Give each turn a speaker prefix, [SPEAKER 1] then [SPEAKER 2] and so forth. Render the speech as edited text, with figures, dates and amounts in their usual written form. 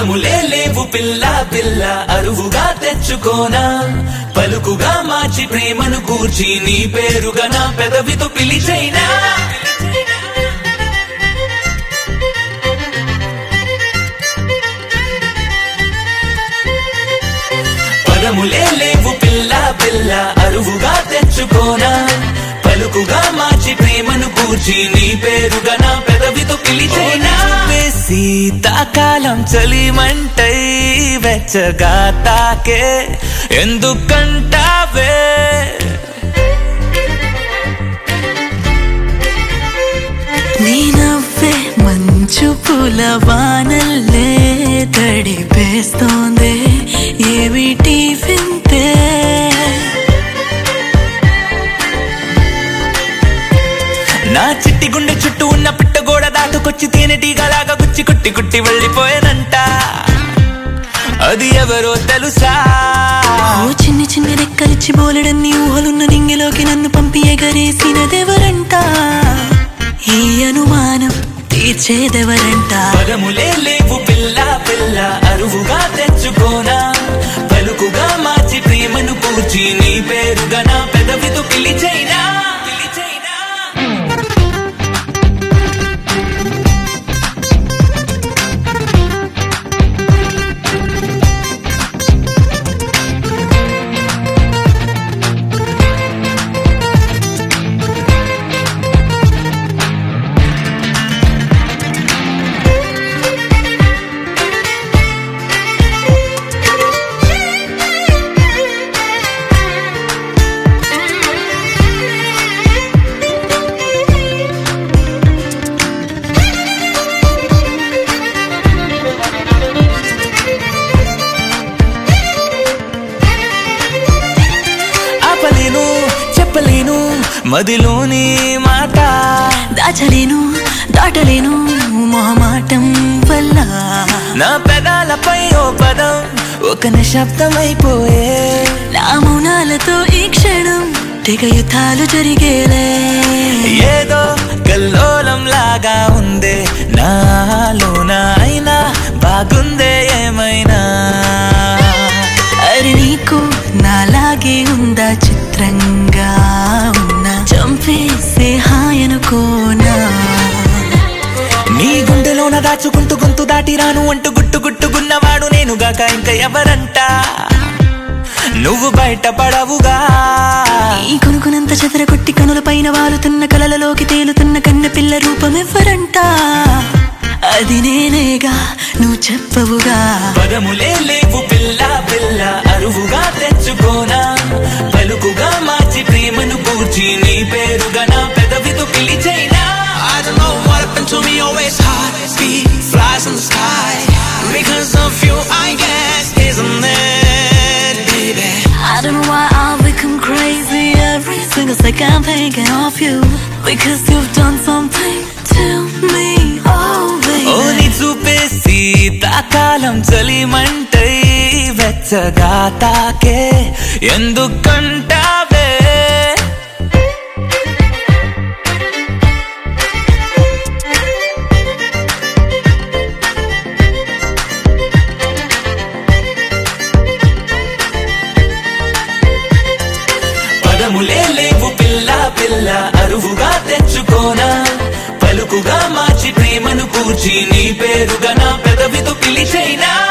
[SPEAKER 1] పదములే లేవు పిల్ల పిల్ల అరువుగా తెచ్చుకోనా పలుకుగా మార్చి ప్రేమను కూర్చి నీ పేరుగా నా పెదవితో పిలిచైనా పదములే లేవు పిల్ల పిల్ల అరువుగా తెచ్చుకోనా పలుకుగా మార్చి ప్రేమను కూర్చి నీ పేరుగా నా పెదవితో పిలిచైనా శీతాకాలం చలిమంటై వెచ్చగా తాకే ఎందుకంటావే
[SPEAKER 2] నీ నవ్వే మంచు పూల వానల్లే తడిపేస్తోందే ఏమిటి వింతే
[SPEAKER 1] నా చిట్టి గుండె చుట్టూ ఉన్న పిట్టగోడ దాటుకొచ్చి తేనెటీగలాగా గుచ్చి కుట్టి కుట్టి వెళ్ళిపోయానంట అది ఎవరో తెలుసా
[SPEAKER 2] ఓ చిన్ని చిన్ని రెక్కలిచ్చి బోలెడన్ని ఊహలున్న నింగిలోకి నన్ను పంపి ఎగరేసినదెవరంట ఈ అనుమానం తీర్చేదెవరంట
[SPEAKER 1] పదములే లేవు పిల్ల పిల్ల అరువుగా తెచ్చుకోనా పలుకుగా మార్చి ప్రేమను కూర్చి నీ పేరుగా నా పెదవితో పిలిచైనా చెప్పలేను మదిలోని మాట
[SPEAKER 2] దాచలేను దాటలేను మొహమాటం వల్ల
[SPEAKER 1] నా పెదాలపై ఓ పదం ఒక నిశ్శబ్దమైపోయే
[SPEAKER 2] నా మౌనాలతో ఈ క్షణం తెగ యుద్ధాలు జరిగేలే
[SPEAKER 1] ఏదో కల్లోలం లాగా ఉందే నాలోన అయినా బాగుందే ఏమైనా
[SPEAKER 2] అరి నీకు నాలాగే ఉందా చిత్రంగా ఉన్నా చంపేసే హాయనుకోనా
[SPEAKER 1] నీ గుండెలోన దాచుకుంటూ గొంతు దాటి రాను అంటూ గుట్టు గుట్టుగున్నవాడు నేనుగాక ఇంకా ఎవరంట నువ్వు బయట పడవుగా
[SPEAKER 2] ఈ కొనుకునంత చెదరగొట్టి కనుల పైన వాలుతున్న కలలలోకి తేలుతున్న కన్న పిల్ల రూపం ఎవరంట అది నేనేగా నువ్వు చెప్పవుగా
[SPEAKER 1] పదములే లేవు పిల్ల పిల్ల అరువుగా తెచ్చుకోనా పలుకుగా మార్చి ప్రేమను కూర్చి నీ పేరుగా నా పెదవితో పిలిచైనా
[SPEAKER 3] I don't know what happened to me, always hard speed flies in the sky because of you I guess isn't it baby
[SPEAKER 2] I don't know why I've become crazy every single second thinking of you because you've done something to me oh baby
[SPEAKER 1] ఓ నీ చూపే శీతాకాలం చలిమంటై వెచ్చగా తాకే ఎందుకంటావే పదములే లేవు పిల్ల పిల్ల అరువుగా తెచ్చుకోనా పలుకుగా మార్చి ప్రేమను కూర్చి నీ పేరుగా నా పెదవితో పిలిచైనా